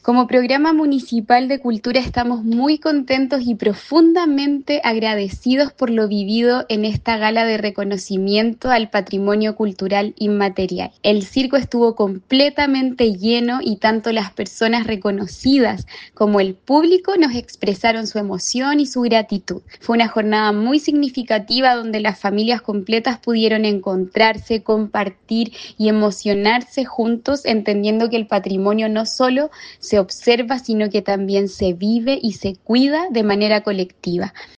Como programa municipal de cultura estamos muy contentos y profundamente agradecidos por lo vivido en esta gala de reconocimiento al patrimonio cultural inmaterial. El circo estuvo completamente lleno y tanto las personas reconocidas como el público nos expresaron su emoción y su gratitud. Fue una jornada muy significativa donde las familias completas pudieron encontrarse, compartir y emocionarse juntos, entendiendo que el patrimonio no solo se observa, sino que también se vive y se cuida de manera colectiva.